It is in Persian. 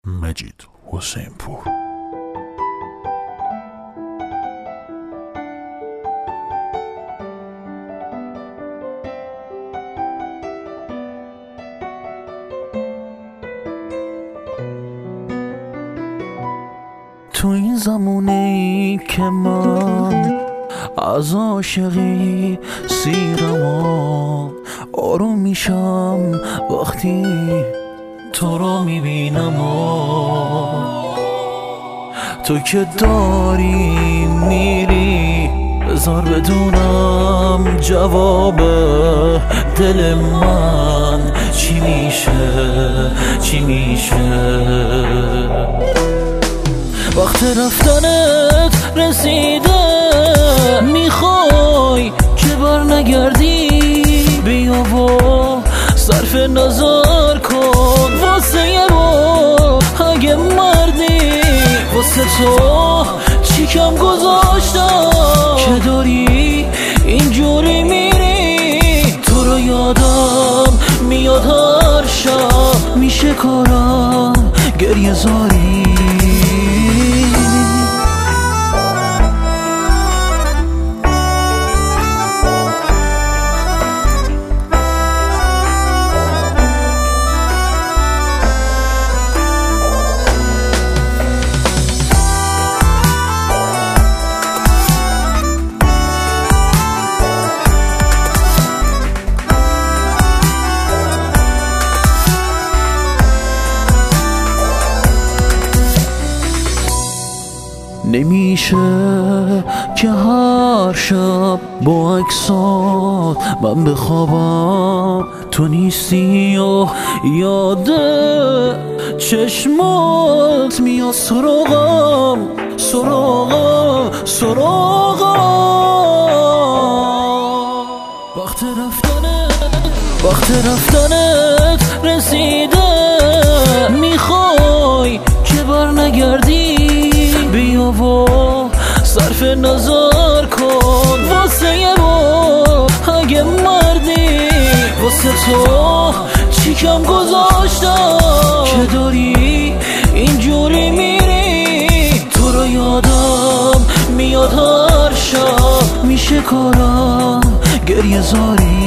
مجید حسین پور. تو این زمانی که من از عاشقی سیرم آروم میشم وقتی تو رو میبینم تو که داری میری بذار بدونم جواب دل من چی میشه وقت رفتنت رسیده میخوای که بر نگردی بیا و صرف نظر کن واسه یه بار اگه مردی واسه تو چی کم گذاشتم که داری اینجوری میری تو رو یادم میاد هر شب میشه کارم گریه زاری نمیشه که هر شب با عکسات من بخوابم تو نیستی و یاد چشمات میاد سراغم وقت رفتنت رسیده میخوای که بر نگردی بیا و صرف نظر کن واسه یه بار اگه مردی واسه تو چی کم گذاشتم که داری اینجوری میری تو رو یادم میاد هر شب میشه کارم گریه زاری